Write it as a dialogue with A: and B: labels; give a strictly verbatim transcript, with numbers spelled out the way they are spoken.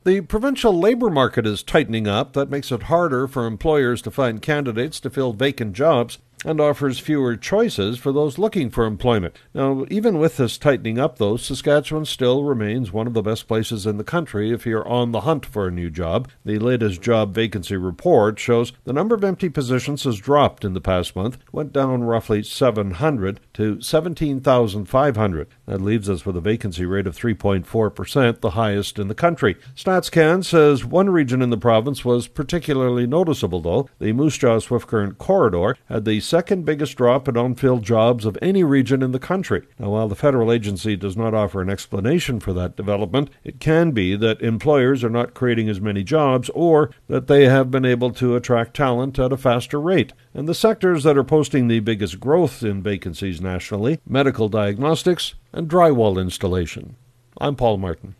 A: The provincial labor market is tightening up. That makes it harder for employers to find candidates to fill vacant jobs and offers fewer choices for those looking for employment. Now, even with this tightening up, though, Saskatchewan still remains one of the best places in the country if you're on the hunt for a new job. The latest job vacancy report shows the number of empty positions has dropped in the past month, went down roughly seven hundred to seventeen thousand five hundred. That leaves us with a vacancy rate of three point four percent, the highest in the country. StatsCan says one region in the province was particularly noticeable, though. The Moose Jaw-Swift Current corridor had the second biggest drop in unfilled jobs of any region in the country. Now, while the federal agency does not offer an explanation for that development, it can be that employers are not creating as many jobs or that they have been able to attract talent at a faster rate. And the sectors that are posting the biggest growth in vacancies nationally: medical diagnostics and drywall installation. I'm Paul Martin.